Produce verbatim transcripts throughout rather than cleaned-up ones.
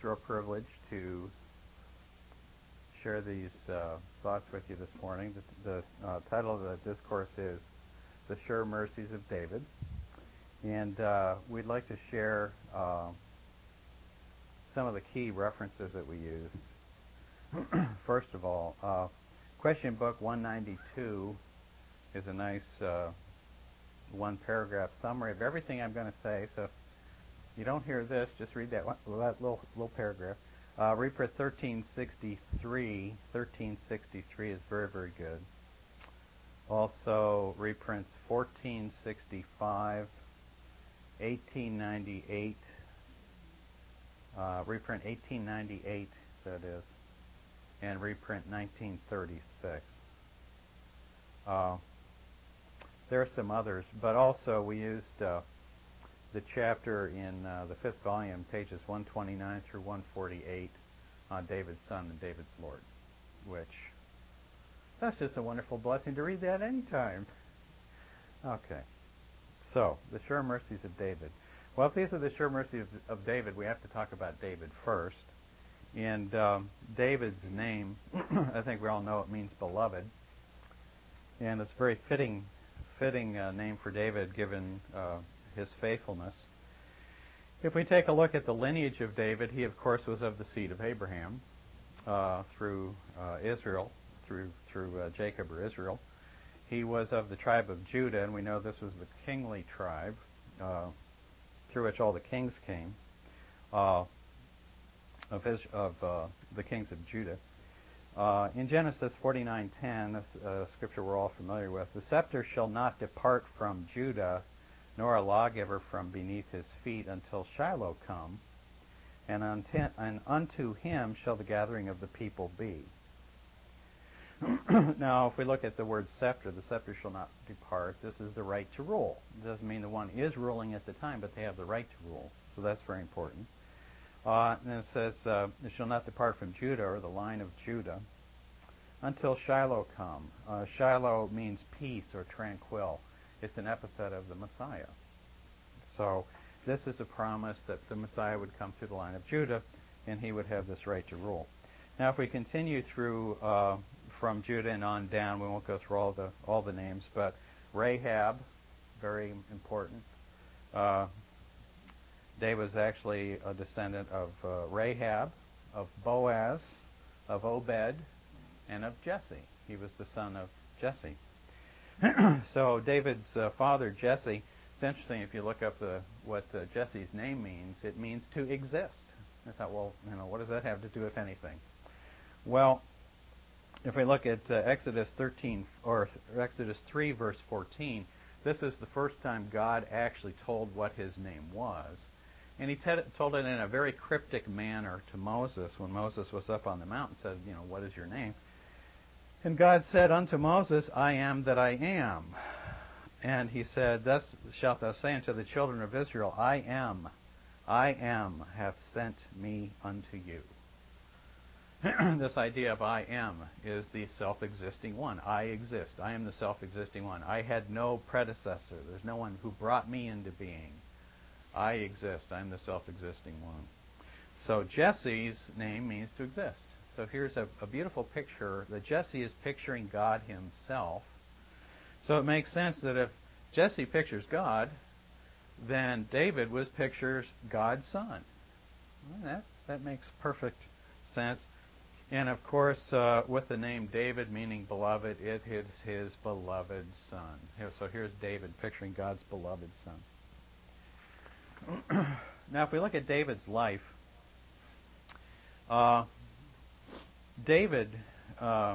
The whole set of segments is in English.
pastoral privilege to share these uh, thoughts with you this morning. The, the uh, title of the discourse is The Sure Mercies of David. And uh, we'd like to share uh, some of the key references that we use. First of all, uh, Question Book one ninety-two is a nice uh, one-paragraph summary of everything I'm going to say. So if you don't hear this, just read that, one, that little, little paragraph. Uh, reprint thirteen sixty-three. thirteen sixty-three is very, very good. Also, reprints fourteen sixty-five, eighteen ninety-eight, uh, reprint eighteen ninety-eight, that is, and reprint nineteen thirty-six. Uh, there are some others, but also we used uh, the chapter in uh, the fifth volume, pages one twenty-nine through one forty-eight, on David's Son and David's Lord, which, that's just a wonderful blessing to read that anytime. Okay, so, the sure mercies of David. Well, if these are the sure mercies of, of David, we have to talk about David first. And um, David's name, I think we all know it means beloved, and it's a very fitting, fitting uh, name for David given uh, his faithfulness. If we take a look at the lineage of David, he of course was of the seed of Abraham uh, through uh, Israel, through through uh, Jacob or Israel. He was of the tribe of Judah, and we know this was the kingly tribe uh, through which all the kings came uh, of his, of uh, the kings of Judah. Uh, in Genesis forty-nine ten, a uh, scripture we're all familiar with, the scepter shall not depart from Judah, nor a lawgiver from beneath his feet until Shiloh come, and, unto, and unto him shall the gathering of the people be. Now, if we look at the word scepter, the scepter shall not depart. This is the right to rule. It doesn't mean the one is ruling at the time, but they have the right to rule. So that's very important. Uh, and it says, uh, it shall not depart from Judah, or the line of Judah, until Shiloh come. Uh, Shiloh means peace or tranquil. It's an epithet of the Messiah. So this is a promise that the Messiah would come through the line of Judah, and he would have this right to rule. Now, if we continue through uh, from Judah and on down, we won't go through all the all the names, but Rahab, very important. Uh, David was actually a descendant of uh, Rahab, of Boaz, of Obed, and of Jesse. He was the son of Jesse. So David's uh, father, Jesse, it's interesting if you look up the, what uh, Jesse's name means. It means to exist. I thought, well, you know, what does that have to do with anything? Well, if we look at uh, Exodus thirteen or Exodus three, verse fourteen, this is the first time God actually told what his name was. And he t- told it in a very cryptic manner to Moses when Moses was up on the mountain and said, you know, what is your name? And God said unto Moses, I am that I am. And he said, thus shalt thou say unto the children of Israel, I am, I am, hath sent me unto you. This idea of I am is the self-existing one. I exist. I am the self-existing one. I had no predecessor. There's no one who brought me into being. I exist. I'm the self-existing one. So Jesse's name means to exist. So here's a, a beautiful picture that Jesse is picturing God himself. So it makes sense that if Jesse pictures God, then David was pictures God's son. Well, that, that makes perfect sense. And of course, uh, with the name David meaning beloved, it is his beloved son. So here's David picturing God's beloved son. Now, if we look at David's life, uh, David uh,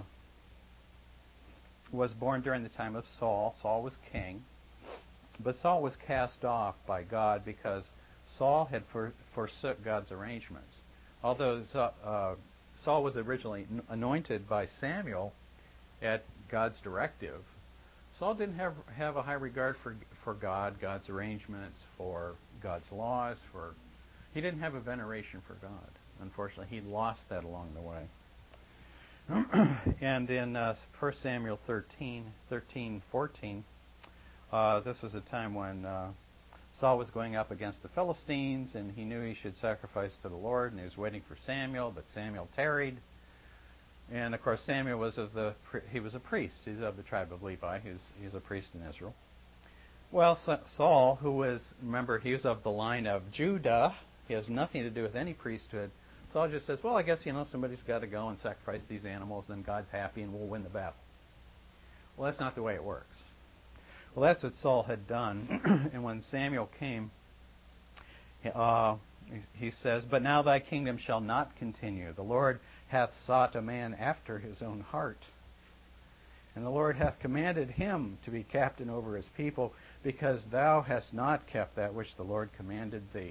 was born during the time of Saul. Saul was king. But Saul was cast off by God because Saul had for, forsook God's arrangements. Although uh, Saul was originally anointed by Samuel at God's directive, Saul didn't have have a high regard for for God, God's arrangements, for God's laws. For he didn't have a veneration for God. Unfortunately, he lost that along the way. And in uh, First Samuel thirteen, thirteen, fourteen, uh, this was a time when uh, Saul was going up against the Philistines, and he knew he should sacrifice to the Lord, and he was waiting for Samuel, but Samuel tarried. And of course, Samuel was of the he was a priest. He's of the tribe of Levi. He's he's a priest in Israel. Well, Saul, who was, remember, he was of the line of Judah. He has nothing to do with any priesthood. Saul just says, well, I guess, you know, somebody's got to go and sacrifice these animals, then God's happy and we'll win the battle. Well, that's not the way it works. Well, that's what Saul had done. And when Samuel came, uh, he says, but now thy kingdom shall not continue. The Lord hath sought a man after his own heart. And the Lord hath commanded him to be captain over his people, because thou hast not kept that which the Lord commanded thee.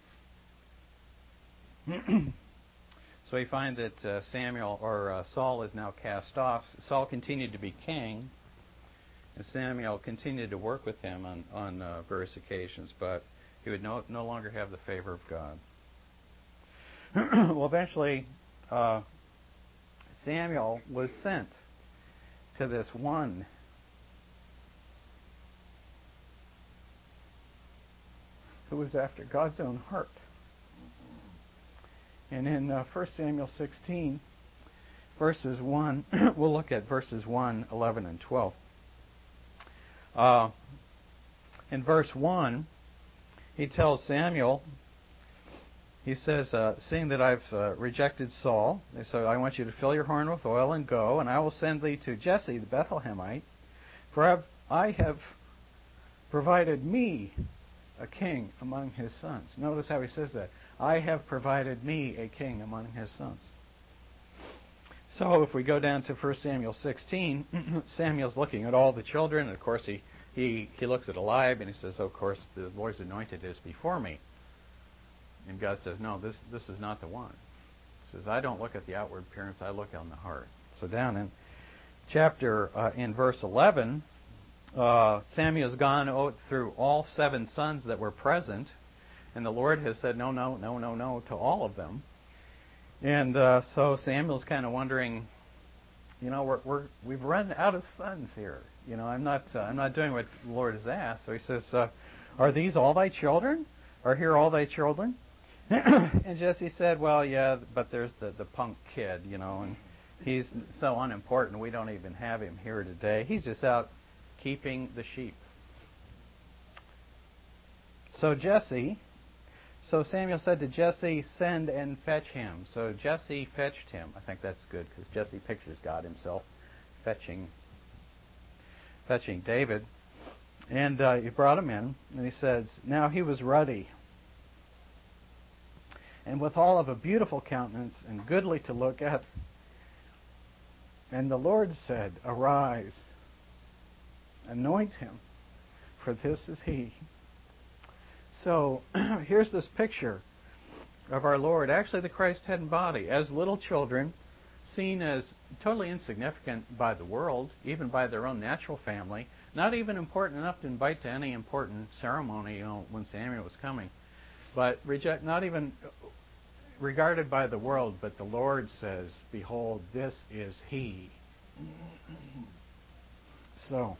So we find that uh, Samuel or uh, Saul is now cast off. Saul continued to be king, and Samuel continued to work with him on on uh, various occasions, but he would no no longer have the favor of God. Well, eventually, uh, Samuel was sent to this one who was after God's own heart. And in uh, First Samuel sixteen, verses one, we'll look at verses one, eleven, and twelve. Uh, in verse one, he tells Samuel, he says, uh, seeing that I've uh, rejected Saul, so I want you to fill your horn with oil and go, and I will send thee to Jesse the Bethlehemite, for I've, I have provided me a king among his sons. Notice how he says that. I have provided me a king among his sons. So if we go down to First Samuel sixteen, Samuel's looking at all the children, and of course he, he, he looks at Eliab, and he says, oh, of course, the Lord's anointed is before me. And God says, no, this this is not the one. He says, I don't look at the outward appearance, I look on the heart. So down in chapter, uh, in verse eleven, uh, Samuel's gone through all seven sons that were present, and the Lord has said, no, no, no, no, no, to all of them. And uh, so Samuel's kind of wondering, you know, we're, we're, we've run out of sons here. You know, I'm not uh, I'm not doing what the Lord has asked. So he says, uh, are these all thy children? Are here all thy children? And Jesse said, well, yeah, but there's the, the punk kid, you know, and he's so unimportant we don't even have him here today. He's just out keeping the sheep. So Jesse, so Samuel said to Jesse, send and fetch him. So Jesse fetched him. I think that's good because Jesse pictures God himself fetching, fetching David. And uh, he brought him in, and he says, now he was ruddy, and withal of a beautiful countenance, and goodly to look at. And the Lord said, arise, anoint him, for this is he. So here's this picture of our Lord, actually the Christ head and body, as little children, seen as totally insignificant by the world, even by their own natural family, not even important enough to invite to any important ceremony, you know, when Samuel was coming, but reject, not even regarded by the world, but the Lord says, behold, this is he. So,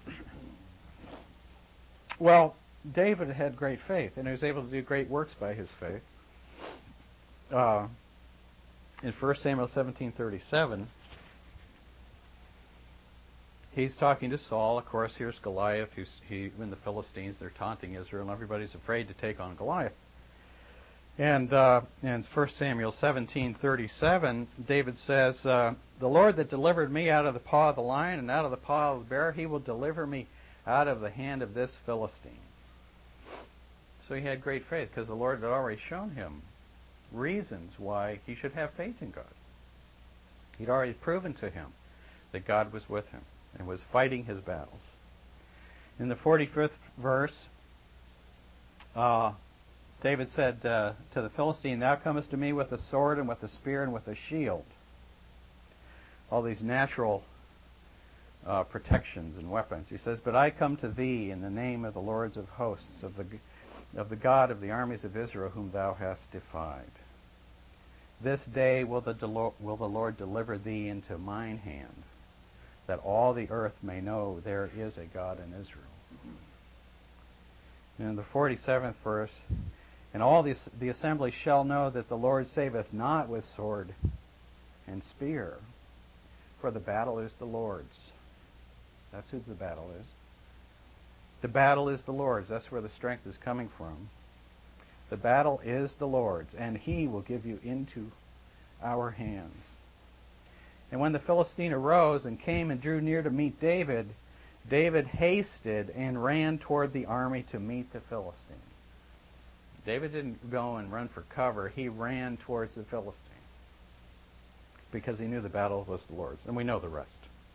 well, David had great faith, and he was able to do great works by his faith. Uh, in First Samuel seventeen thirty-seven, he's talking to Saul. Of course, here's Goliath, who's he when the Philistines, they're taunting Israel, and everybody's afraid to take on Goliath. And uh, in First Samuel seventeen thirty-seven, David says, uh, the Lord that delivered me out of the paw of the lion and out of the paw of the bear, he will deliver me out of the hand of this Philistine. So he had great faith because the Lord had already shown him reasons why he should have faith in God. He'd already proven to him that God was with him and was fighting his battles. In the forty-fifth verse, uh, David said uh, to the Philistine, thou comest to me with a sword and with a spear and with a shield. All these natural uh, protections and weapons. He says, but I come to thee in the name of the Lords of hosts, of the of the God of the armies of Israel, whom thou hast defied. This day will the, Delo- will the Lord deliver thee into mine hand, that all the earth may know there is a God in Israel. In the forty-seventh verse, and all the, the assembly shall know that the Lord saveth not with sword and spear, for the battle is the Lord's. That's who the battle is. The battle is the Lord's. That's where the strength is coming from. The battle is the Lord's, and He will give you into our hands. And when the Philistine arose and came and drew near to meet David, David hasted and ran toward the army to meet the Philistine. David didn't go and run for cover. He ran towards the Philistine because he knew the battle was the Lord's. And we know the rest.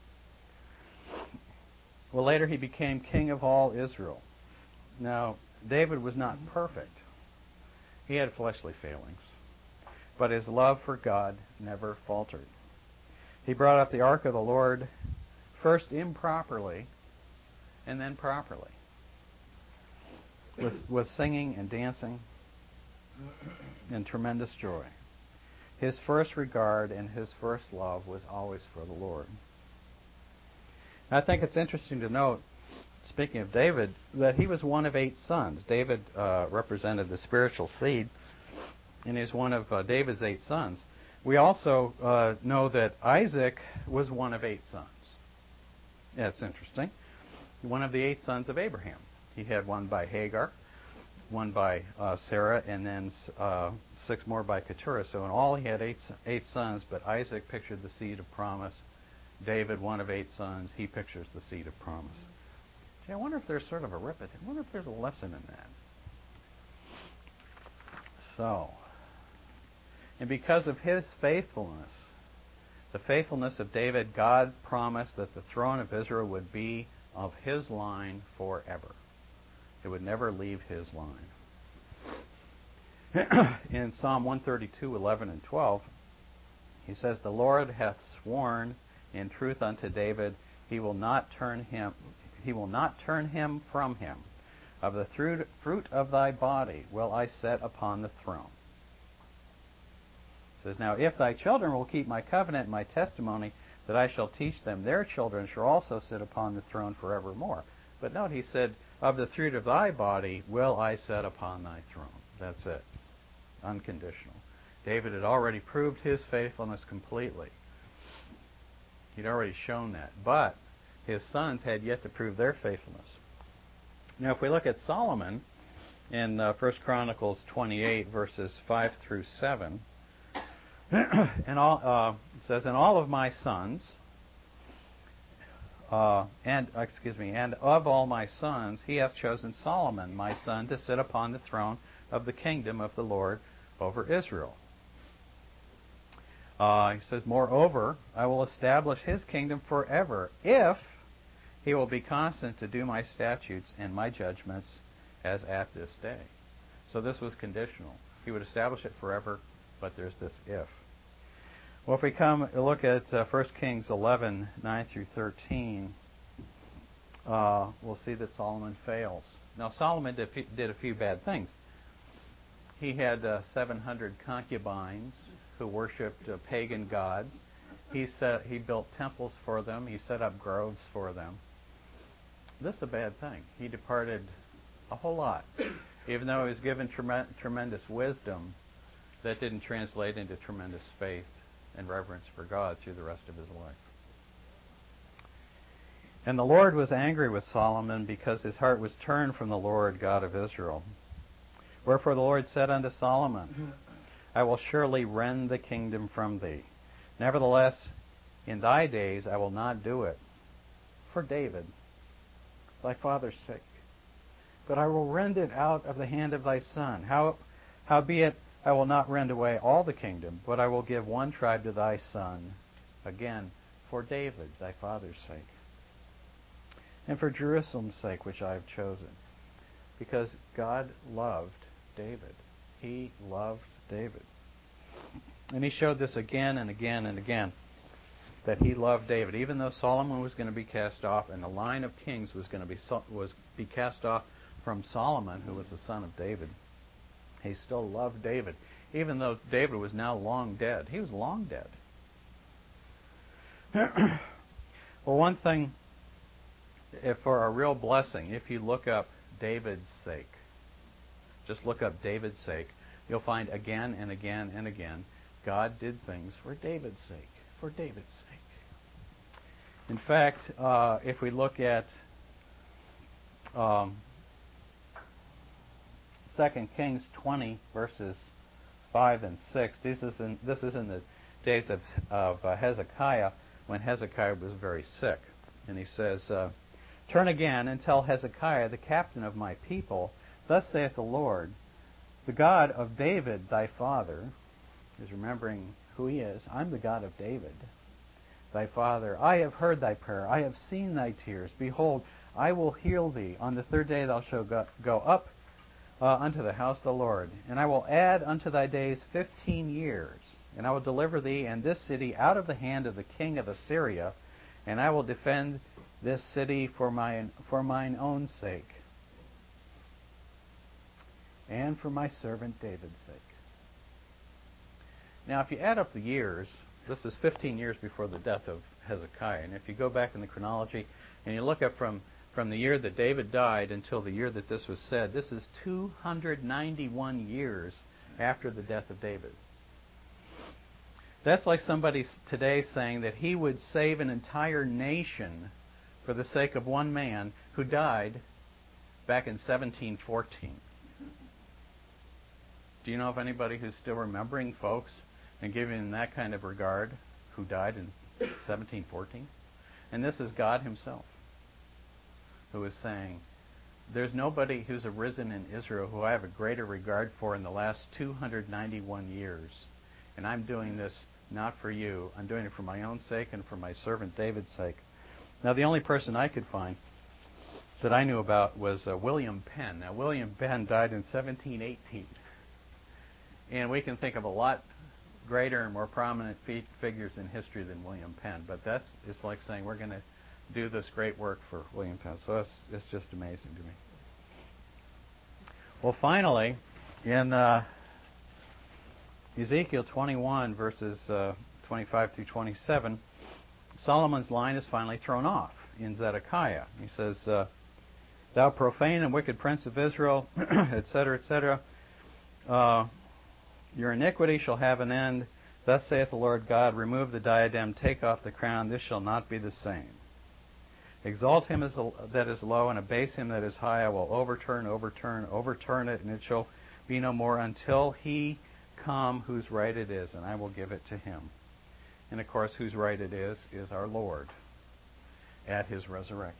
Well, later he became king of all Israel. Now, David was not perfect. He had fleshly failings. But his love for God never faltered. He brought up the ark of the Lord first improperly and then properly, with, with singing and dancing and tremendous joy. His first regard and his first love was always for the Lord. I think it's interesting to note, speaking of David, that he was one of eight sons. David uh, represented the spiritual seed, and is one of uh, David's eight sons. We also uh, know that Isaac was one of eight sons. That's interesting. One of the eight sons of Abraham. He had one by Hagar, one by uh, Sarah, and then uh, six more by Keturah. So in all, he had eight eight sons. But Isaac pictured the seed of promise. David, one of eight sons, he pictures the seed of promise. Gee, I wonder if there's sort of a repetition. I wonder if there's a lesson in that. So, and because of his faithfulness, the faithfulness of David, God promised that the throne of Israel would be of his line forever. It would never leave his line. In Psalm one thirty-two, eleven and twelve, he says, "The Lord hath sworn in truth unto David, he will not turn him, he will not turn him from him. Of the fruit of thy body will I set upon the throne." It says, "Now if thy children will keep my covenant and my testimony, that I shall teach them, their children shall also sit upon the throne forevermore." But note, he said, "Of the fruit of thy body will I set upon thy throne." That's it. Unconditional. David had already proved his faithfulness completely. He'd already shown that. But his sons had yet to prove their faithfulness. Now, if we look at Solomon in uh, First Chronicles twenty-eight, verses five through seven, and all, uh, it says, "And all of my sons, uh, and excuse me, and of all my sons, he hath chosen Solomon, my son, to sit upon the throne of the kingdom of the Lord over Israel." Uh, he says, "Moreover, I will establish his kingdom forever, if he will be constant to do my statutes and my judgments as at this day." So this was conditional. He would establish it forever, but there's this if. Well, if we come look at uh, First Kings eleven, nine through thirteen, uh, we'll see that Solomon fails. Now, Solomon did, did a few bad things. He had uh, seven hundred concubines who worshipped uh, pagan gods. He set, he built temples for them. He set up groves for them. This is a bad thing. He departed a whole lot. Even though he was given trem- tremendous wisdom, that didn't translate into tremendous faith and reverence for God through the rest of his life. And the Lord was angry with Solomon because his heart was turned from the Lord God of Israel. Wherefore the Lord said unto Solomon, "I will surely rend the kingdom from thee. Nevertheless, in thy days I will not do it for David, thy father's sake. But I will rend it out of the hand of thy son. How, howbeit, I will not rend away all the kingdom, but I will give one tribe to thy son, again, for David, thy father's sake, and for Jerusalem's sake, which I have chosen." Because God loved David. He loved David. And he showed this again and again and again, that he loved David. Even though Solomon was going to be cast off, and the line of kings was going to be was be cast off from Solomon, who was the son of David, he still loved David. Even though David was now long dead. He was long dead. Well, one thing, if for a real blessing, if you look up David's sake. Just look up David's sake. You'll find again and again and again, God did things for David's sake. For David's sake. In fact, uh, if we look at um, Second Kings twenty, verses five and six, this is in, this is in the days of, of uh, Hezekiah, when Hezekiah was very sick. And he says, uh, Turn again and tell Hezekiah, the captain of my people, Thus saith the Lord, the God of David thy father, is remembering who he is. I'm the God of David, thy father. I have heard thy prayer. I have seen thy tears. Behold, I will heal thee. On the third day thou shalt go, go up uh, unto the house of the Lord. And I will add unto thy days fifteen years. And I will deliver thee and this city out of the hand of the king of Assyria. And I will defend this city for mine, for mine own sake. And for my servant David's sake. Now, if you add up the years, this is fifteen years before the death of Hezekiah. And if you go back in the chronology and you look up from, from the year that David died until the year that this was said, this is two hundred ninety-one years after the death of David. That's like somebody today saying that he would save an entire nation for the sake of one man who died back in seventeen fourteen. Do you know of anybody who's still remembering folks and giving them that kind of regard who died in seventeen fourteen? And this is God himself who is saying, there's nobody who's arisen in Israel who I have a greater regard for in the last two hundred ninety-one years. And I'm doing this not for you. I'm doing it for my own sake and for my servant David's sake. Now, the only person I could find that I knew about was uh, William Penn. Now, William Penn died in seventeen eighteen. And we can think of a lot greater and more prominent fi- figures in history than William Penn. But that's it's like saying we're going to do this great work for William Penn. So it's, it's just amazing to me. Well, finally, in uh, Ezekiel twenty-one, verses uh, twenty-five through twenty-seven, Solomon's line is finally thrown off in Zedekiah. He says, uh, Thou profane and wicked prince of Israel, et cetera, et cetera, uh, your iniquity shall have an end. Thus saith the Lord God, Remove the diadem, take off the crown, this shall not be the same. Exalt him as a, that is low, and abase him that is high. I will overturn, overturn, overturn it, and it shall be no more until he come whose right it is, and I will give it to him. And of course, whose right it is, is our Lord at his resurrection.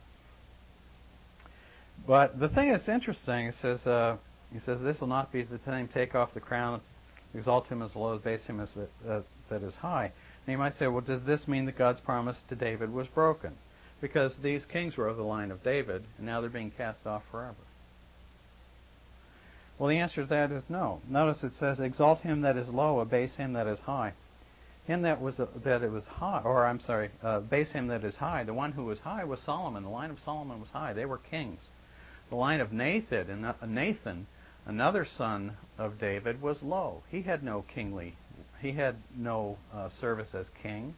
But the thing that's interesting, it says, uh, he says, this will not be the time, take off the crown, exalt him as low, base him as uh, that is high. And you might say, well, does this mean that God's promise to David was broken? Because these kings were of the line of David, and now they're being cast off forever. Well, the answer to that is no. Notice it says, exalt him that is low, abase him that is high. Him that was uh, that it was high, or I'm sorry, uh, base him that is high. The one who was high was Solomon. The line of Solomon was high. They were kings. The line of Nathan, and uh, Nathan, another son of David, was low. He had no kingly, he had no uh, service as king.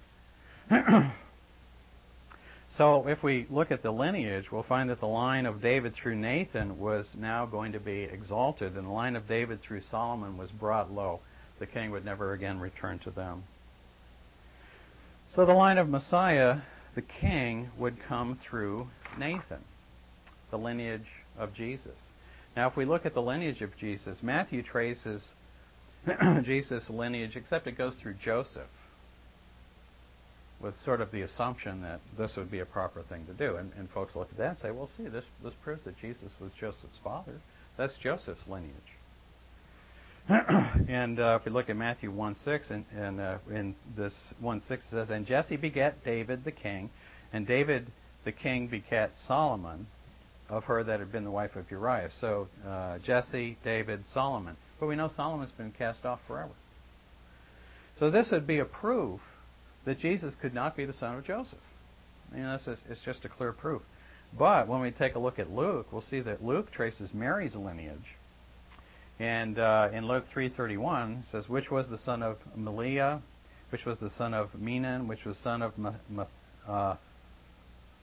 So if we look at the lineage, we'll find that the line of David through Nathan was now going to be exalted, and the line of David through Solomon was brought low. The king would never again return to them. So the line of Messiah, the king, would come through Nathan, the lineage of Jesus. Now, if we look at the lineage of Jesus, Matthew traces Jesus' lineage, except it goes through Joseph, with sort of the assumption that this would be a proper thing to do. And, and folks look at that and say, well, see, this, this proves that Jesus was Joseph's father. That's Joseph's lineage. And uh, if we look at Matthew one six, and, and uh, in this one six it says, And Jesse begat David the king, and David the king begat Solomon, of her that had been the wife of Uriah. So uh, Jesse, David, Solomon. But we know Solomon's been cast off forever. So this would be a proof that Jesus could not be the son of Joseph. You know, this is, it's just a clear proof. But when we take a look at Luke, we'll see that Luke traces Mary's lineage. And uh, in Luke three thirty-one, it says, Which was the son of Meliah, which was the son of Menon, which was son of Ma- Ma- uh,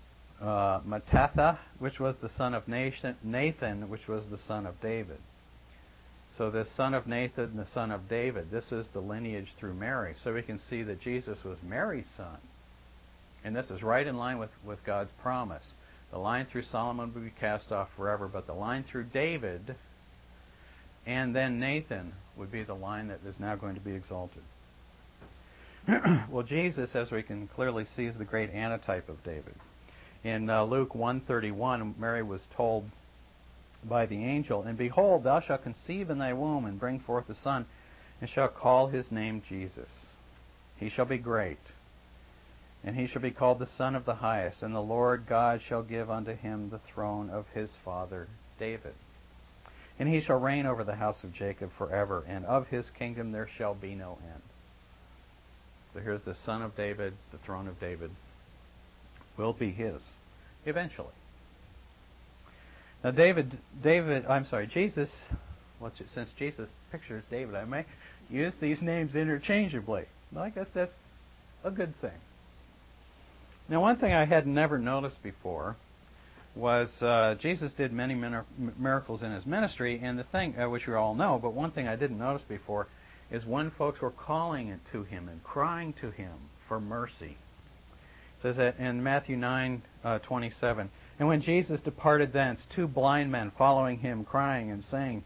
uh, Mattatha, which was the son of Nathan, Nathan, which was the son of David. So this son of Nathan and the son of David, this is the lineage through Mary. So we can see that Jesus was Mary's son. And this is right in line with, with God's promise. The line through Solomon will be cast off forever, but the line through David and then Nathan would be the line that is now going to be exalted. Well, Jesus, as we can clearly see, is the great antitype of David. In uh, Luke one thirty-one, Mary was told by the angel, "And behold, thou shalt conceive in thy womb, and bring forth a son, and shalt call his name Jesus. He shall be great, and he shall be called the Son of the Highest, and the Lord God shall give unto him the throne of his father David. And he shall reign over the house of Jacob forever, and of his kingdom there shall be no end." So here's the Son of David, the throne of David will be his eventually. Now, David, David, I'm sorry, Jesus. Well, since Jesus pictures David, I may use these names interchangeably. Well, I guess that's a good thing. Now, one thing I had never noticed before was uh, Jesus did many miracles in his ministry, and the thing, uh, which you all know, but one thing I didn't notice before is when folks were calling to him and crying to him for mercy. It says that in Matthew nine uh, twenty-seven, "And when Jesus departed thence, two blind men following him, crying and saying,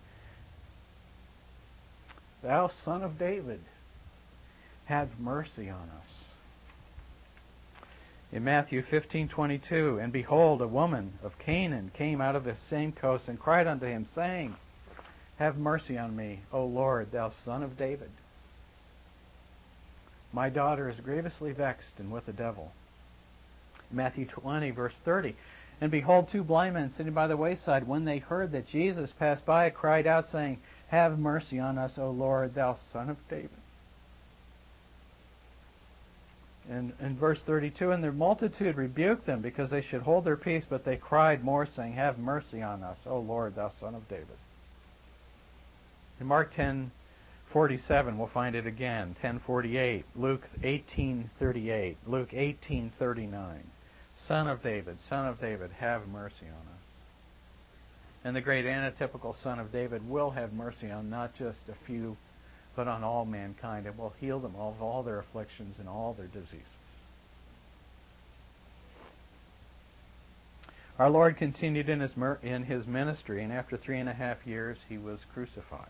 Thou Son of David, have mercy on us." In Matthew fifteen twenty-two, "And behold, a woman of Canaan came out of the same coast and cried unto him, saying, Have mercy on me, O Lord, thou Son of David. My daughter is grievously vexed and with the devil." Matthew twenty, verse thirty, "And behold, two blind men sitting by the wayside, when they heard that Jesus passed by, cried out, saying, Have mercy on us, O Lord, thou Son of David." And in verse thirty-two, "And the multitude rebuked them, because they should hold their peace, but they cried more, saying, Have mercy on us, O Lord, thou Son of David." In Mark ten forty-seven, we'll find it again. ten forty-eight, Luke eighteen thirty-eight, Luke eighteen thirty-nine. "Son of David, Son of David, have mercy on us." And the great antitypical Son of David will have mercy on not just a few, but on all mankind, and will heal them of all their afflictions and all their diseases. Our Lord continued in his, in his ministry, and after three and a half years he was crucified,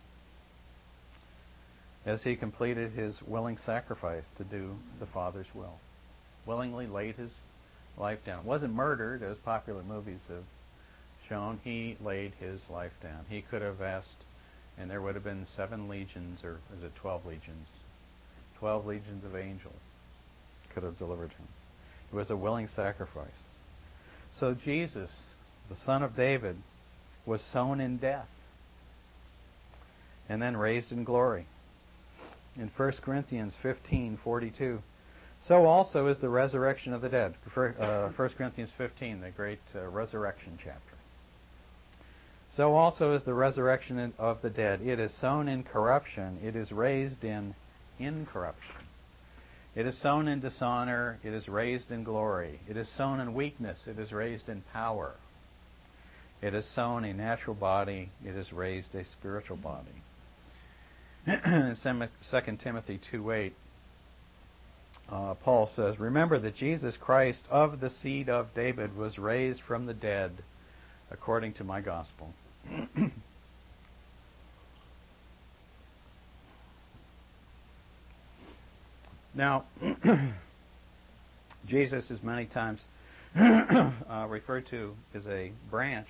as he completed his willing sacrifice to do the Father's will. Willingly laid his life down. Wasn't murdered, as popular movies have shown. He laid his life down. He could have asked, and there would have been seven legions, or is it twelve legions? Twelve legions of angels could have delivered him. It was a willing sacrifice. So Jesus, the Son of David, was sown in death and then raised in glory. In First Corinthians fifteen forty-two, "So also is the resurrection of the dead." Uh, First Corinthians fifteen, the great uh, resurrection chapter. "So also is the resurrection of the dead. It is sown in corruption, it is raised in incorruption. It is sown in dishonor, it is raised in glory. It is sown in weakness, it is raised in power. It is sown a natural body, it is raised a spiritual body." In Second Timothy two eight, uh, Paul says, "Remember that Jesus Christ of the seed of David was raised from the dead according to my gospel." Now, Jesus is many times uh, referred to as a branch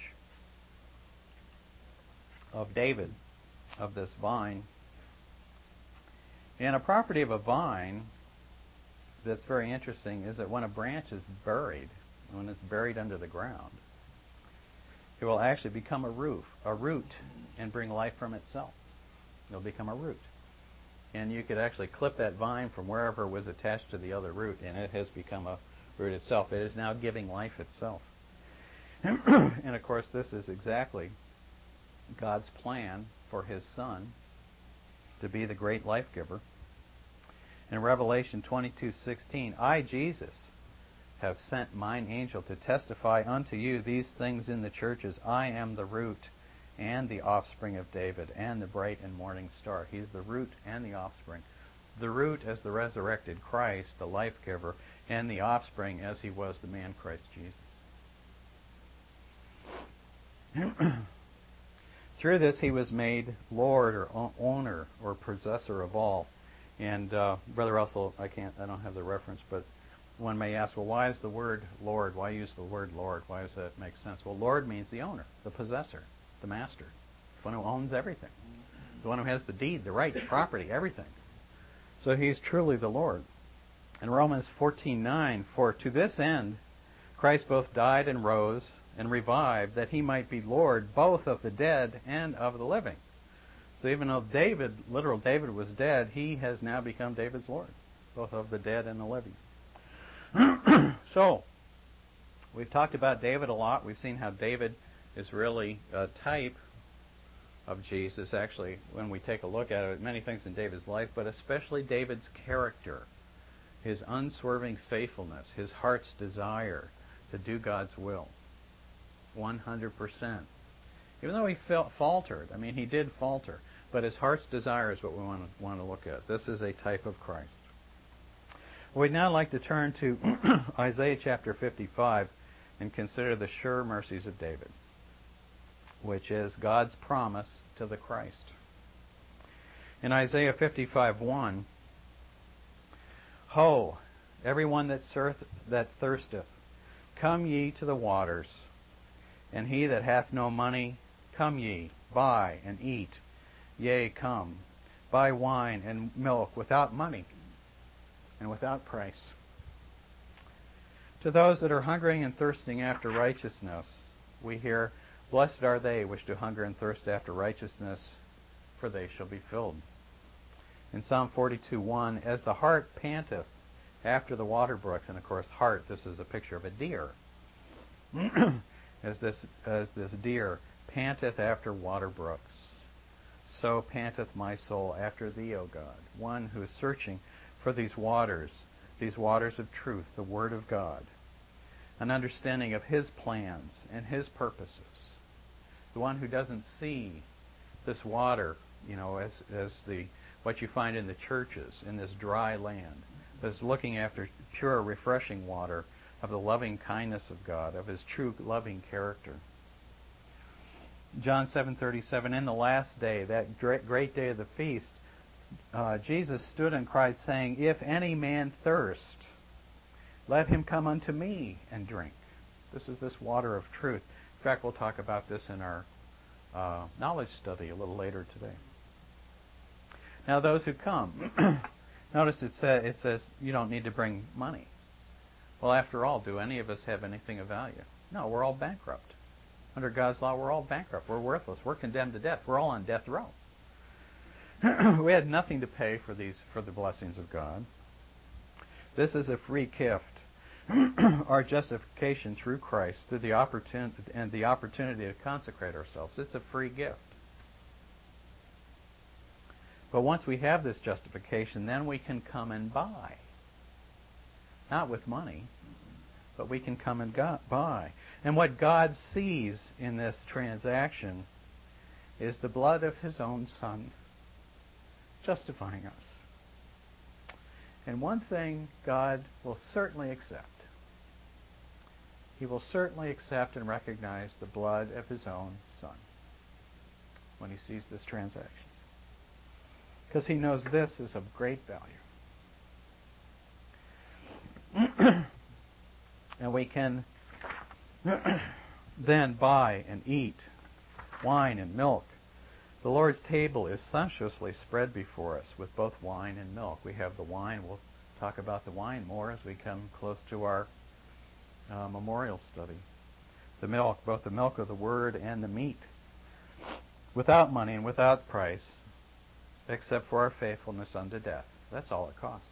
of David, of this vine. And a property of a vine that's very interesting is that when a branch is buried, when it's buried under the ground, it will actually become a root, a root, and bring life from itself. It'll become a root. And you could actually clip that vine from wherever it was attached to the other root, and it has become a root itself. It is now giving life itself. And of course, this is exactly God's plan for his Son to be the great life giver. In Revelation twenty-two sixteen, "I, Jesus, have sent mine angel to testify unto you these things in the churches. I am the root and the offspring of David and the bright and morning star. He's the root and the offspring. The root as the resurrected Christ, the life giver, and the offspring as he was the man Christ Jesus. Through this he was made Lord or owner or possessor of all. And uh, Brother Russell, I can't, I don't have the reference, but one may ask, well, why is the word Lord? Why use the word Lord? Why does that make sense? Well, Lord means the owner, the possessor, the master, the one who owns everything, the one who has the deed, the right, the property, everything. So he's truly the Lord. In Romans fourteen nine, for to this end Christ both died and rose and revived, that he might be Lord both of the dead and of the living. So even though David, literal David, was dead, he has now become David's Lord, both of the dead and the living. So, we've talked about David a lot. We've seen how David is really a type of Jesus. Actually, when we take a look at it, many things in David's life, but especially David's character, his unswerving faithfulness, his heart's desire to do God's will, one hundred percent. Even though he felt faltered, I mean, he did falter, but his heart's desire is what we want to, want to look at. This is a type of Christ. We'd now like to turn to Isaiah chapter fifty-five and consider the sure mercies of David, which is God's promise to the Christ. In Isaiah fifty-five one, Ho, everyone that, surth, that thirsteth, come ye to the waters, and he that hath no money, come ye, buy and eat. Yea, come, buy wine and milk without money and without price. To those that are hungering and thirsting after righteousness, we hear, blessed are they which do hunger and thirst after righteousness, for they shall be filled. In Psalm forty-two one, as the hart panteth after the water brooks, and of course, hart, this is a picture of a deer. as this as this deer panteth after water brooks, so panteth my soul after thee, O God. One who is searching for these waters, these waters of truth, the Word of God, an understanding of His plans and His purposes. The one who doesn't see this water, you know, as as the what you find in the churches in this dry land, but is looking after pure, refreshing water of the loving kindness of God, of His true loving character. John seven thirty-seven, in the last day, that great, great day of the feast, uh, Jesus stood and cried, saying, if any man thirst, let him come unto me and drink. This is this water of truth. In fact, we'll talk about this in our uh, knowledge study a little later today. Now, those who come, notice it, sa- it says you don't need to bring money. Well, after all, do any of us have anything of value? No, we're all bankrupt. Under God's law, we're all bankrupt. We're worthless. We're condemned to death. We're all on death row. We had nothing to pay for these for the blessings of God. This is a free gift. Our justification through Christ, through the opportunity and the opportunity to consecrate ourselves. It's a free gift. But once we have this justification, then we can come and buy. Not with money, but we can come and go- buy. And what God sees in this transaction is the blood of His own Son justifying us. And one thing God will certainly accept. He will certainly accept and recognize the blood of His own Son when He sees this transaction. Because He knows this is of great value. And we can then buy and eat wine and milk. The Lord's table is sumptuously spread before us with both wine and milk. We have the wine. We'll talk about the wine more as we come close to our uh, memorial study. The milk, both the milk of the Word and the meat, without money and without price, except for our faithfulness unto death. That's all it costs.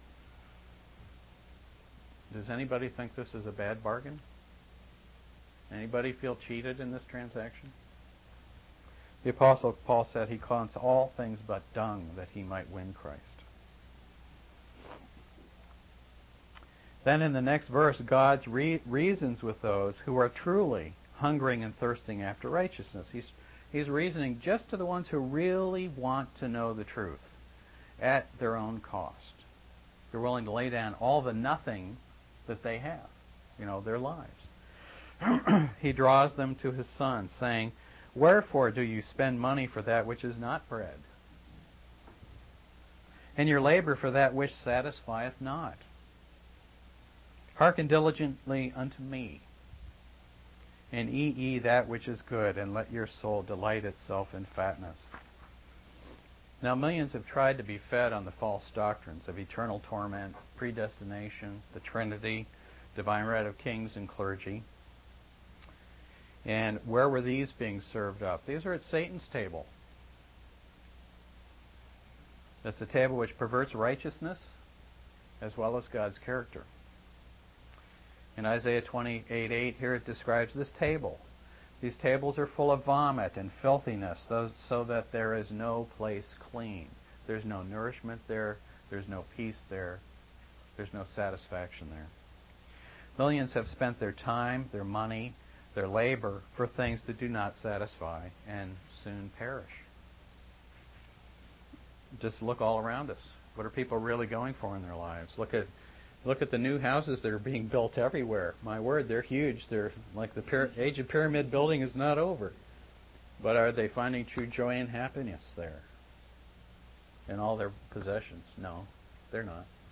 Does anybody think this is a bad bargain? Anybody feel cheated in this transaction? The Apostle Paul said he counts all things but dung that he might win Christ. Then in the next verse, God re- reasons with those who are truly hungering and thirsting after righteousness. He's, he's reasoning just to the ones who really want to know the truth at their own cost. They're willing to lay down all the nothing that they have, you know, their lives. He draws them to his Son, saying, "Wherefore do you spend money for that which is not bread, and your labor for that which satisfieth not? Hearken diligently unto me, and eat ye that which is good, and let your soul delight itself in fatness." Now millions have tried to be fed on the false doctrines of eternal torment, predestination, the Trinity, divine right of kings and clergy. And where were these being served up? These are at Satan's table. That's the table which perverts righteousness as well as God's character. In Isaiah twenty-eight eight, here it describes this table. These tables are full of vomit and filthiness, so that there is no place clean. There's no nourishment there. There's no peace there. There's no satisfaction there. Millions have spent their time, their money, their labor for things that do not satisfy and soon perish. Just look all around us. What are people really going for in their lives? Look at Look at the new houses that are being built everywhere. My word, they're huge. They're like the pyra- age of pyramid building is not over. But are they finding true joy and happiness there? In all their possessions? No, they're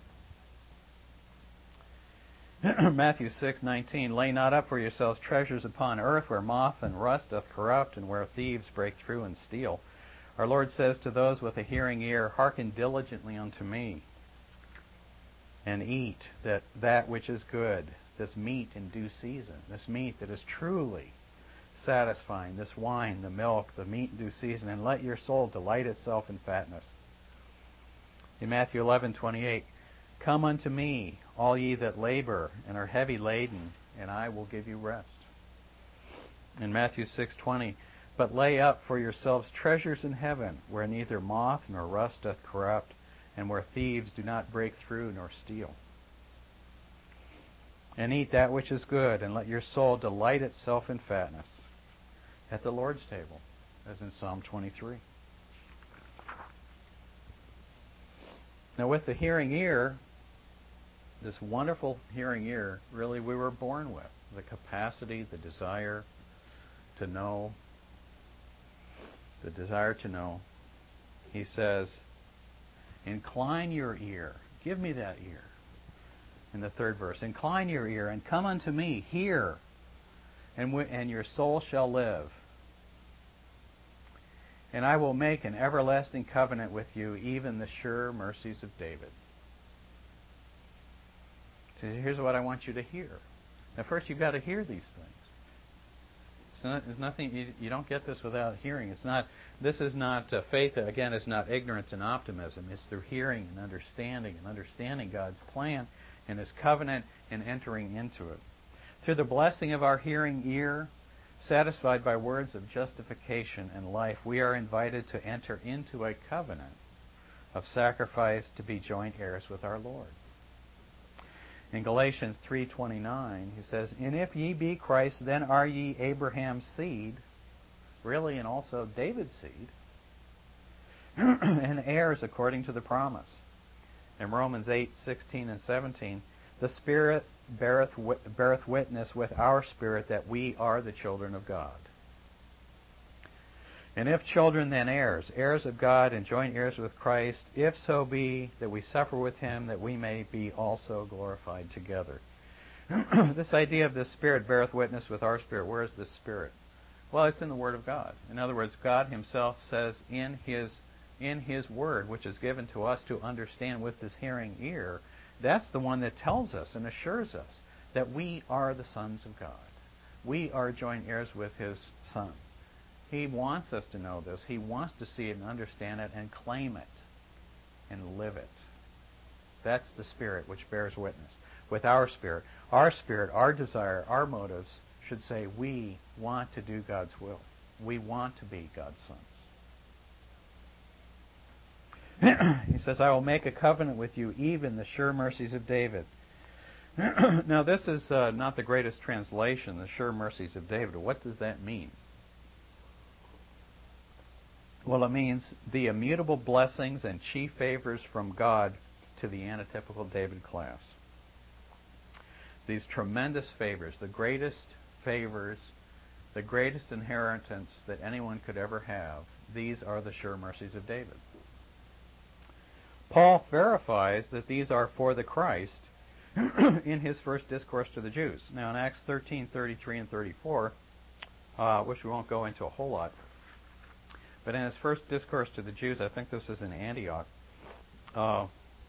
not. Matthew six nineteen, "Lay not up for yourselves treasures upon earth, where moth and rust doth corrupt, and where thieves break through and steal." Our Lord says to those with a hearing ear, "Hearken diligently unto me, and eat that, that which is good," this meat in due season, this meat that is truly satisfying, this wine, the milk, the meat in due season, "and let your soul delight itself in fatness." In Matthew eleven twenty-eight, "Come unto me, all ye that labor and are heavy laden, and I will give you rest." In Matthew six twenty, "But lay up for yourselves treasures in heaven, where neither moth nor rust doth corrupt, and where thieves do not break through nor steal. And eat that which is good, and let your soul delight itself in fatness," at the Lord's table, as in Psalm twenty-three. Now with the hearing ear, this wonderful hearing ear, really we were born with. The capacity, the desire to know, the desire to know. He says, "Incline your ear." Give me that ear. In the third verse, "Incline your ear, and come unto me, hear, and, w- and your soul shall live. And I will make an everlasting covenant with you, even the sure mercies of David." So here's what I want you to hear. Now first you've got to hear these things. It's not, it's nothing. You, you don't get this without hearing. It's not. This is not uh, faith. Again, is not ignorance and optimism. It's through hearing and understanding, and understanding God's plan and His covenant, and entering into it. Through the blessing of our hearing ear, satisfied by words of justification and life, we are invited to enter into a covenant of sacrifice to be joint heirs with our Lord. In Galatians three twenty-nine, he says, "And if ye be Christ, then are ye Abraham's seed," really, and also David's seed, "and heirs according to the promise." In Romans eight sixteen and seventeen, "The Spirit beareth, beareth witness with our spirit that we are the children of God." "And if children, then heirs, heirs of God, and joint heirs with Christ, if so be that we suffer with Him, that we may be also glorified together." This idea of the Spirit beareth witness with our spirit. Where is this Spirit? Well, it's in the Word of God. In other words, God Himself says in His in His Word, which is given to us to understand with this hearing ear, that's the one that tells us and assures us that we are the sons of God. We are joint heirs with His Son. He wants us to know this. He wants to see it and understand it and claim it and live it. That's the Spirit which bears witness with our spirit. Our spirit, our desire, our motives should say we want to do God's will. We want to be God's sons. He says, "I will make a covenant with you, even the sure mercies of David." Now, this is uh, not the greatest translation, the sure mercies of David. What does that mean? Well, it means the immutable blessings and chief favors from God to the antitypical David class. These tremendous favors, the greatest favors, the greatest inheritance that anyone could ever have, these are the sure mercies of David. Paul verifies that these are for the Christ in his first discourse to the Jews. Now, in Acts thirteen, thirty-three, and thirty-four, uh, which we won't go into a whole lot, but in his first discourse to the Jews, I think this is in Antioch, uh,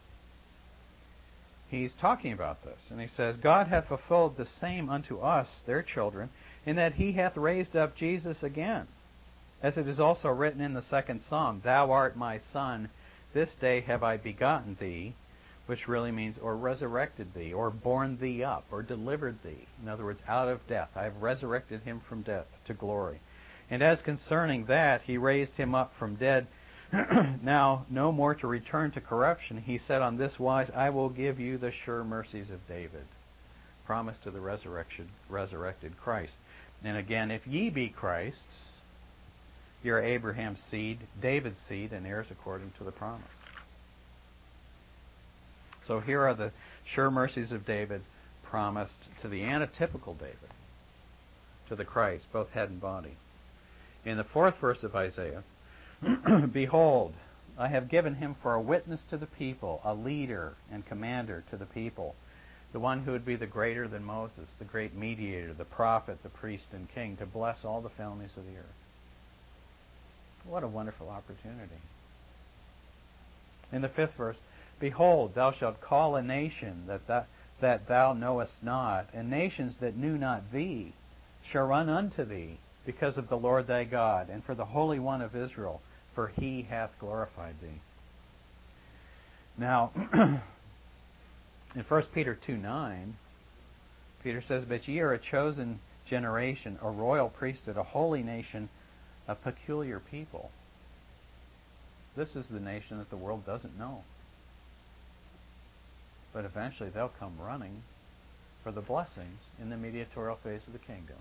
he's talking about this. And he says, God hath fulfilled the same unto us, their children, in that he hath raised up Jesus again. As it is also written in the second psalm, Thou art my son, this day have I begotten thee, which really means, or resurrected thee, or born thee up, or delivered thee. In other words, out of death. I have resurrected him from death to glory. And as concerning that, he raised him up from dead, now no more to return to corruption. He said on this wise, I will give you the sure mercies of David. Promise to the resurrection, resurrected Christ. And again, if ye be Christ's, you are Abraham's seed, David's seed, and heirs according to the promise. So here are the sure mercies of David promised to the antitypical David, to the Christ, both head and body. In the fourth verse of Isaiah, Behold, I have given him for a witness to the people, a leader and commander to the people, the one who would be the greater than Moses, the great mediator, the prophet, the priest, and king, to bless all the families of the earth. What a wonderful opportunity. In the fifth verse, Behold, thou shalt call a nation that thou, that thou knowest not, and nations that knew not thee shall run unto thee, because of the Lord thy God, and for the Holy One of Israel, for he hath glorified thee. Now, in First Peter two nine, Peter says, But ye are a chosen generation, a royal priesthood, a holy nation, a peculiar people. This is the nation that the world doesn't know. But eventually they'll come running for the blessings in the mediatorial phase of the kingdom.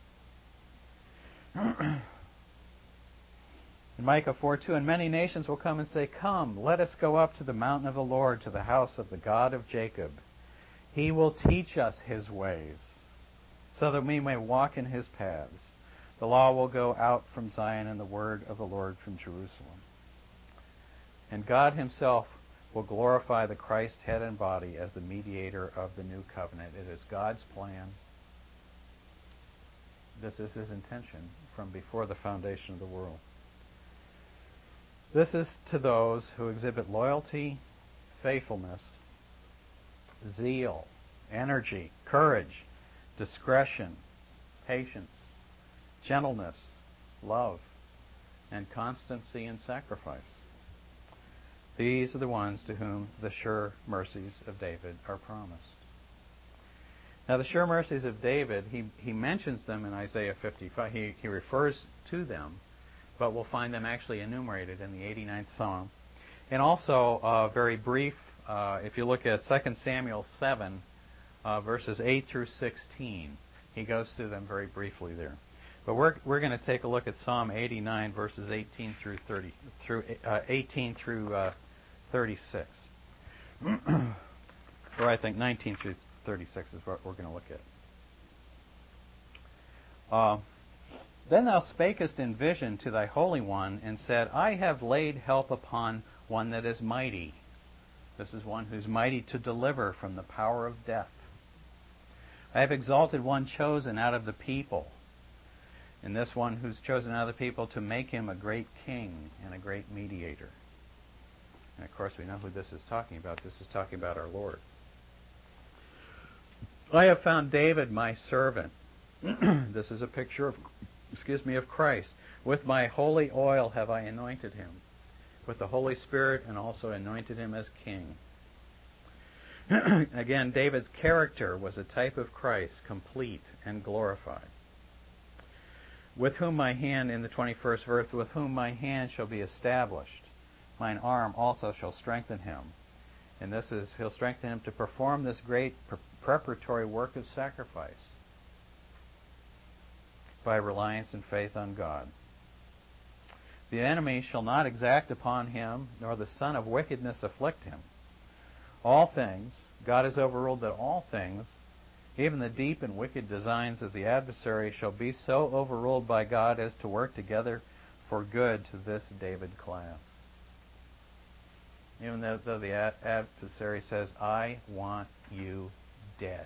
In Micah four two, And many nations will come and say, Come, let us go up to the mountain of the Lord, to the house of the God of Jacob. He will teach us his ways, so that we may walk in his paths. The law will go out from Zion, and the word of the Lord from Jerusalem. And God himself will glorify the Christ head and body as the mediator of the new covenant. It is God's plan. This is his intention from before the foundation of the world. This is to those who exhibit loyalty, faithfulness, zeal, energy, courage, discretion, patience, gentleness, love, and constancy in sacrifice. These are the ones to whom the sure mercies of David are promised. Now, the sure mercies of David, he, he mentions them in Isaiah fifty-five. He, he refers to them, but we'll find them actually enumerated in the eighty-ninth Psalm. And also, uh, very brief, uh, if you look at Second Samuel seven, uh, verses eight through sixteen, he goes through them very briefly there. But we're we're going to take a look at Psalm eighty-nine, verses eighteen through thirty, through uh, eighteen through uh, thirty-six, or I think nineteen through thirty-six is what we're going to look at. Uh, then thou spakest in vision to thy Holy One, and said, I have laid help upon one that is mighty. This is one who's mighty to deliver from the power of death. I have exalted one chosen out of the people, and this one who's chosen out of the people, to make him a great king and a great mediator. And of course we know who this is talking about. This is talking about our Lord. I have found David my servant. This is a picture of, excuse me, of Christ. With my holy oil have I anointed him, with the Holy Spirit, and also anointed him as king. Again, David's character was a type of Christ, complete and glorified. With whom my hand, in the twenty-first verse, with whom my hand shall be established, mine arm also shall strengthen him. And this is, He'll strengthen him to perform this great pre- preparatory work of sacrifice by reliance and faith on God. The enemy shall not exact upon him, nor the son of wickedness afflict him. All things, God has overruled that all things, even the deep and wicked designs of the adversary, shall be so overruled by God as to work together for good to this David class. Even though, though the ad- adversary says, I want you dead.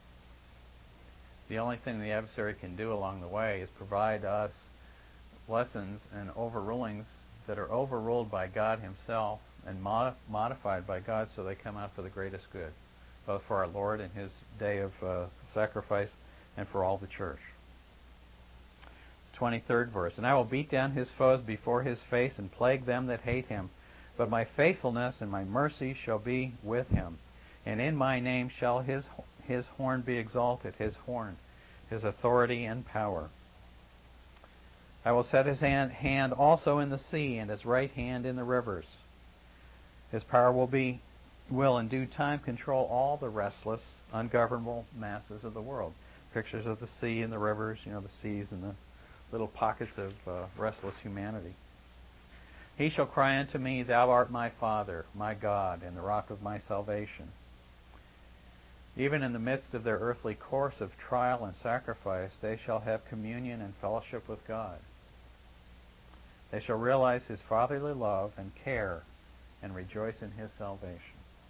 The only thing the adversary can do along the way is provide us lessons and overrulings that are overruled by God Himself and mod- modified by God so they come out for the greatest good, both for our Lord and His day of uh, sacrifice and for all the church. twenty-third verse, And I will beat down his foes before his face and plague them that hate him. But my faithfulness and my mercy shall be with him. And in my name shall his his horn be exalted, his horn, his authority and power. I will set his hand, hand also in the sea, and his right hand in the rivers. His power will be will in due time control all the restless, ungovernable masses of the world. Pictures of the sea and the rivers, you know, the seas and the little pockets of uh, restless humanity. He shall cry unto me, Thou art my Father, my God, and the rock of my salvation. Even in the midst of their earthly course of trial and sacrifice, they shall have communion and fellowship with God. They shall realize His fatherly love and care and rejoice in His salvation.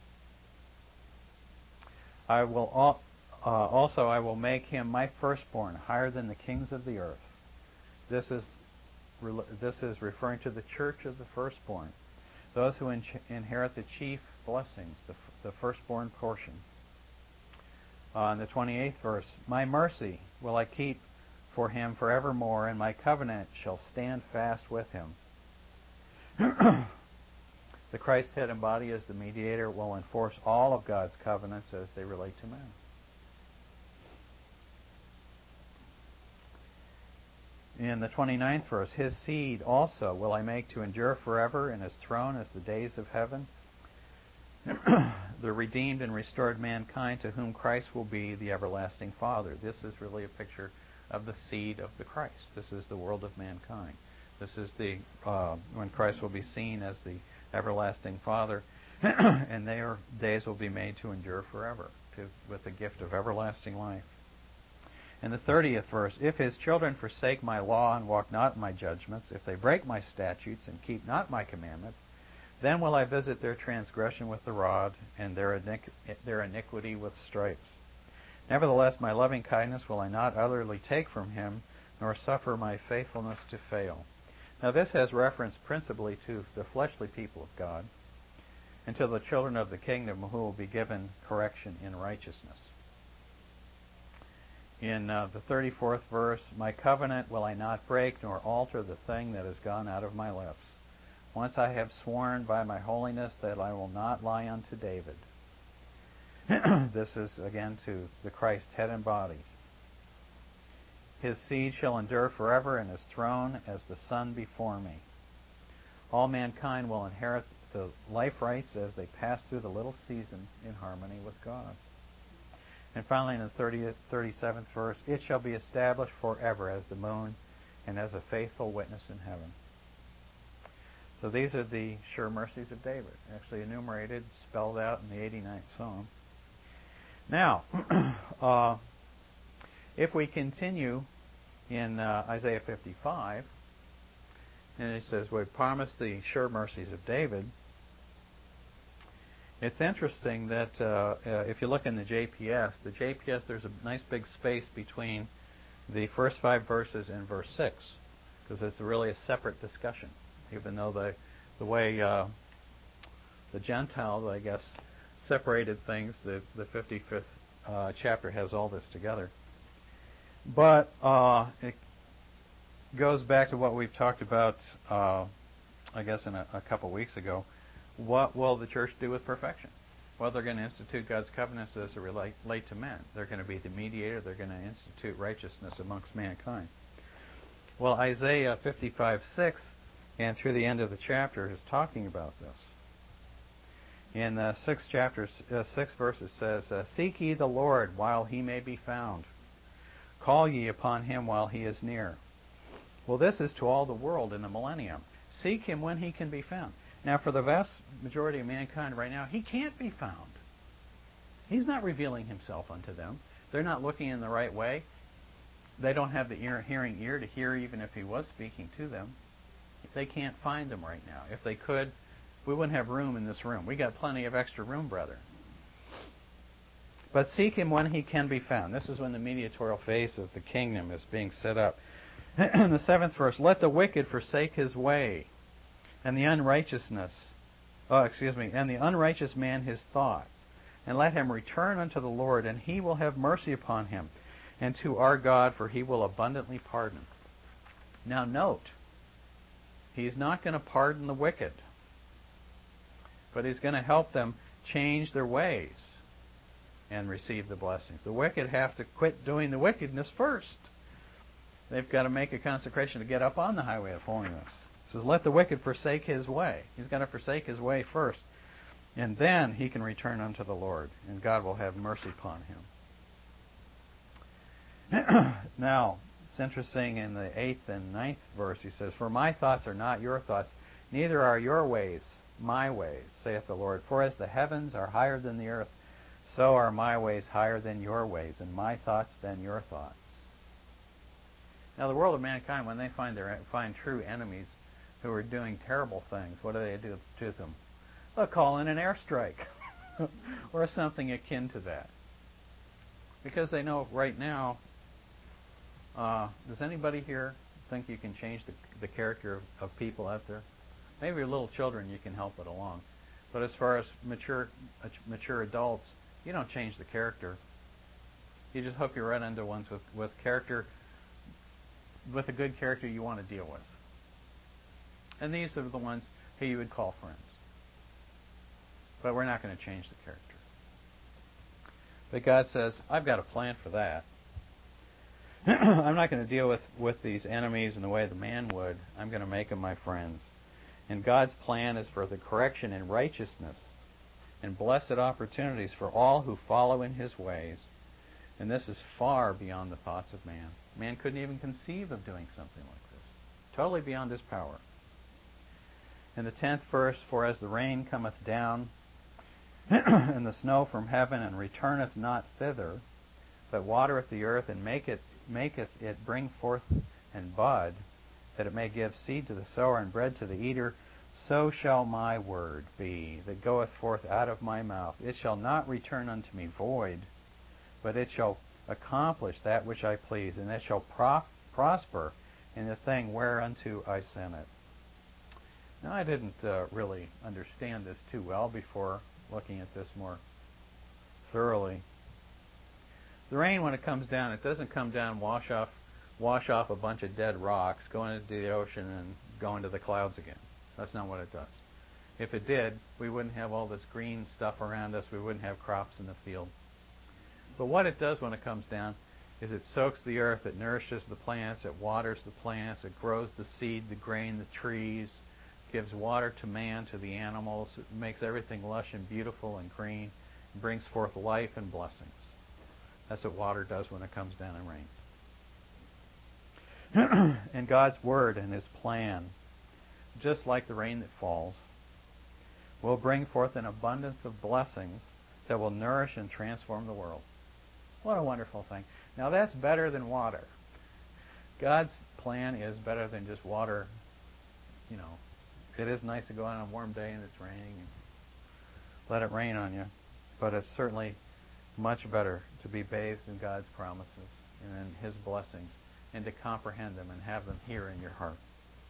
I will al- uh, also I will make him my firstborn, higher than the kings of the earth. This is re- this is referring to the church of the firstborn, those who in- inherit the chief blessings, the, f- the firstborn portion. Uh, in the twenty-eighth verse, My mercy will I keep for him forevermore, and my covenant shall stand fast with him. The Christ head and body as the mediator will enforce all of God's covenants as they relate to man. In the twenty-ninth verse, His seed also will I make to endure forever, and His throne as the days of heaven. The redeemed and restored mankind to whom Christ will be the everlasting Father. This is really a picture of the seed of the Christ. This is the world of mankind. This is the uh, when Christ will be seen as the everlasting Father, and their days will be made to endure forever, to, with the gift of everlasting life. In the thirtieth verse, If his children forsake my law and walk not in my judgments, if they break my statutes and keep not my commandments, then will I visit their transgression with the rod, and their, iniqu- their iniquity with stripes. Nevertheless, my loving kindness will I not utterly take from him, nor suffer my faithfulness to fail. Now this has reference principally to the fleshly people of God, and to the children of the kingdom who will be given correction in righteousness. In uh, the thirty-fourth verse, My covenant will I not break, nor alter the thing that has gone out of my lips. Once I have sworn by my holiness that I will not lie unto David. This is, again, to the Christ head and body. His seed shall endure forever, and his throne as the sun before me. All mankind will inherit the life rights as they pass through the little season in harmony with God. And finally, in the thirtieth, thirty-seventh verse, It shall be established forever as the moon and as a faithful witness in heaven. So these are the sure mercies of David, actually enumerated, spelled out in the eighty-ninth Psalm. Now, uh, if we continue in uh, Isaiah fifty-five, and it says, we promise the sure mercies of David, it's interesting that uh, uh, if you look in the J P S, the J P S, there's a nice big space between the first five verses and verse six, because it's really a separate discussion, even though the, the way uh, the Gentiles, I guess, separated things, the, the fifty-fifth uh, chapter has all this together. But uh, it goes back to what we've talked about, uh, I guess, in a, a couple weeks ago. What will the church do with perfection? Well, they're going to institute God's covenants as they relate, relate to men. They're going to be the mediator. They're going to institute righteousness amongst mankind. Well, Isaiah fifty-five six, and through the end of the chapter, is talking about this. In the sixth chapter, uh, sixth verse, it says, uh, Seek ye the Lord while he may be found. Call ye upon him while he is near. Well, this is to all the world in the millennium. Seek him when he can be found. Now, for the vast majority of mankind right now, he can't be found. He's not revealing himself unto them. They're not looking in the right way. They don't have the ear, hearing ear to hear even if he was speaking to them. They can't find him right now. If they could, we wouldn't have room in this room. We got plenty of extra room, brother. But seek him when he can be found. This is when the mediatorial phase of the kingdom is being set up. In the seventh verse, let the wicked forsake his way, and the unrighteousness, oh, excuse me, and the unrighteous man his thoughts, and let him return unto the Lord, and he will have mercy upon him, and to our God, for he will abundantly pardon. Now note, he's not going to pardon the wicked, but he's going to help them change their ways and receive the blessings. The wicked have to quit doing the wickedness first. They've got to make a consecration to get up on the highway of holiness. It says, let the wicked forsake his way. He's got to forsake his way first. And then he can return unto the Lord, and God will have mercy upon him. Now, it's interesting in the eighth and ninth verse, he says, For my thoughts are not your thoughts, neither are your ways my ways, saith the Lord. For as the heavens are higher than the earth, so are my ways higher than your ways, and my thoughts than your thoughts. Now, the world of mankind, when they find their find true enemies who are doing terrible things, what do they do to them? They'll call in an airstrike or something akin to that. Because they know right now, uh, does anybody here think you can change the, the character of, of people out there? Maybe your little children, you can help it along. But as far as mature uh, mature adults, you don't change the character. You just hope you run into ones with, with character, with a good character you want to deal with. And these are the ones who you would call friends. But we're not going to change the character. But God says, I've got a plan for that. I'm not going to deal with, with these enemies in the way the man would. I'm going to make them my friends. And God's plan is for the correction in righteousness and blessed opportunities for all who follow in his ways. And this is far beyond the thoughts of man. Man couldn't even conceive of doing something like this. Totally beyond his power. In the tenth verse, For as the rain cometh down, and the snow from heaven, and returneth not thither, but watereth the earth, and maketh, maketh it bring forth and bud, that it may give seed to the sower and bread to the eater, so shall my word be that goeth forth out of my mouth. It shall not return unto me void, but it shall accomplish that which I please, and it shall pro- prosper in the thing whereunto I sent it. Now, I didn't uh, really understand this too well before looking at this more thoroughly. The rain, when it comes down, it doesn't come down, wash off, wash off a bunch of dead rocks, go into the ocean, and go into the clouds again. That's not what it does. If it did, we wouldn't have all this green stuff around us. We wouldn't have crops in the field. But what it does when it comes down is it soaks the earth, it nourishes the plants, it waters the plants, it grows the seed, the grain, the trees, gives water to man, to the animals. It makes everything lush and beautiful and green, and brings forth life and blessings. That's what water does when it comes down and rains. And God's Word and His plan, just like the rain that falls, will bring forth an abundance of blessings that will nourish and transform the world. What a wonderful thing. Now that's better than water. God's plan is better than just water. You know, it is nice to go out on a warm day and it's raining and let it rain on you. But it's certainly much better to be bathed in God's promises and in His blessings and to comprehend them and have them here in your heart.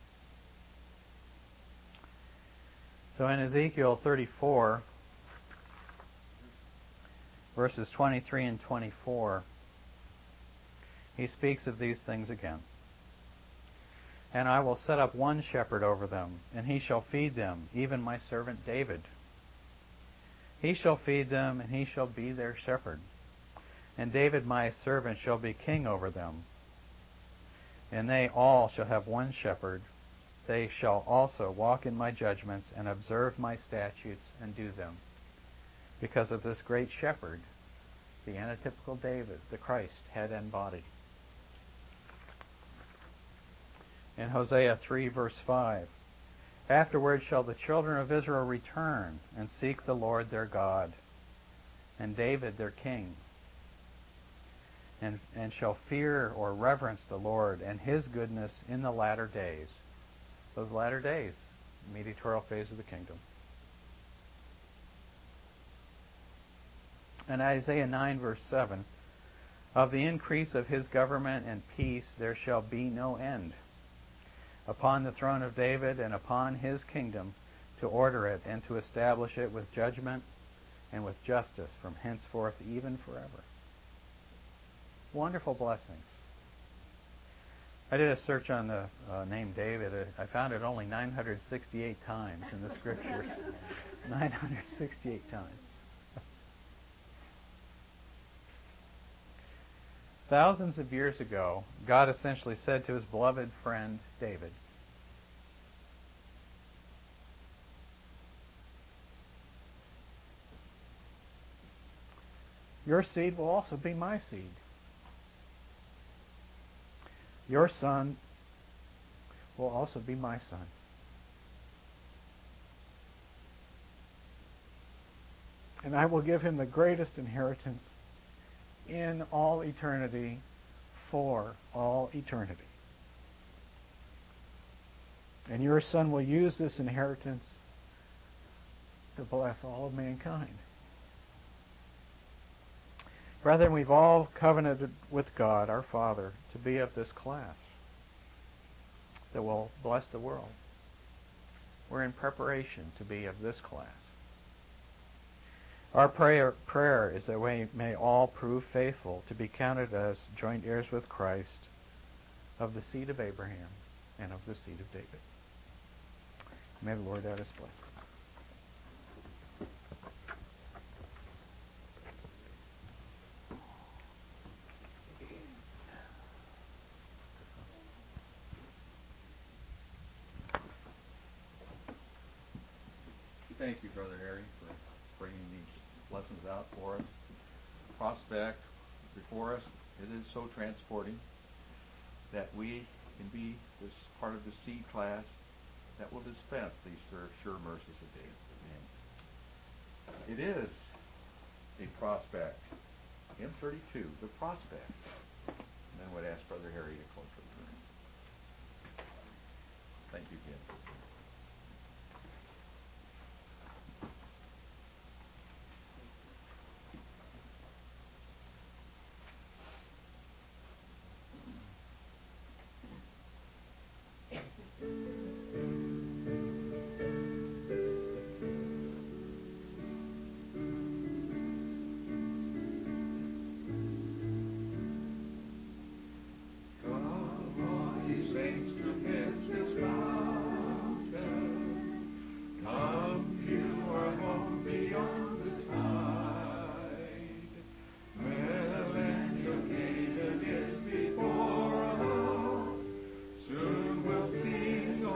So in Ezekiel thirty-four, verses twenty-three and twenty-four, he speaks of these things again. And I will set up one shepherd over them, and he shall feed them, even my servant David. He shall feed them, and he shall be their shepherd. And David my servant shall be king over them. And they all shall have one shepherd. They shall also walk in my judgments, and observe my statutes, and do them. because of this great shepherd, the antitypical David, the Christ, head and body. In Hosea three, verse five, afterward shall the children of Israel return and seek the Lord their God, and David their king, and, and shall fear or reverence the Lord and his goodness in the latter days. Those latter days, the mediatorial phase of the kingdom. And Isaiah nine, verse seven, of the increase of his government and peace there shall be no end, upon the throne of David and upon his kingdom, to order it and to establish it with judgment and with justice from henceforth even forever. Wonderful blessings. I did a search on the uh, name David. I found it only nine hundred sixty-eight times in the Scriptures. nine hundred sixty-eight times. Thousands of years ago, God essentially said to his beloved friend David, your seed will also be my seed. Your son will also be my son. And I will give him the greatest inheritance in all eternity, for all eternity. And your son will use this inheritance to bless all of mankind. Brethren, we've all covenanted with God, our Father, to be of this class that will bless the world. We're in preparation to be of this class. Our prayer, prayer is that we may all prove faithful to be counted as joint heirs with Christ of the seed of Abraham and of the seed of David. May the Lord add his blessing. Thank you, Brother Harry, for bringing these lessons out for us. The prospect before us, it is so transporting that we can be this part of the seed class that will dispense these sure mercies of David. It is a prospect. M thirty-two, the prospect. And then I would ask Brother Harry to close with prayer. Thank you again. Sing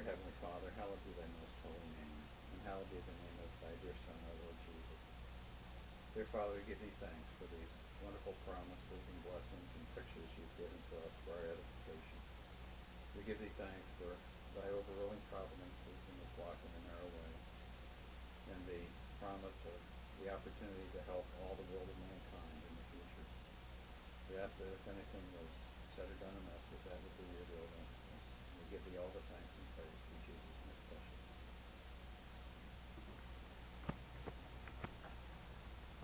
Dear Heavenly Father, hallowed be thy most holy name, and hallowed be the name of thy dear Son, our Lord Jesus. Dear Father, we give thee thanks for these wonderful promises and blessings and pictures you've given to us for our edification. We give thee thanks for thy overruling providences in this walk in the narrow way, and the promise of the opportunity to help all the world of mankind in the future. We ask that if anything was said or done amiss, that that would be your will. And we give thee all the thanks and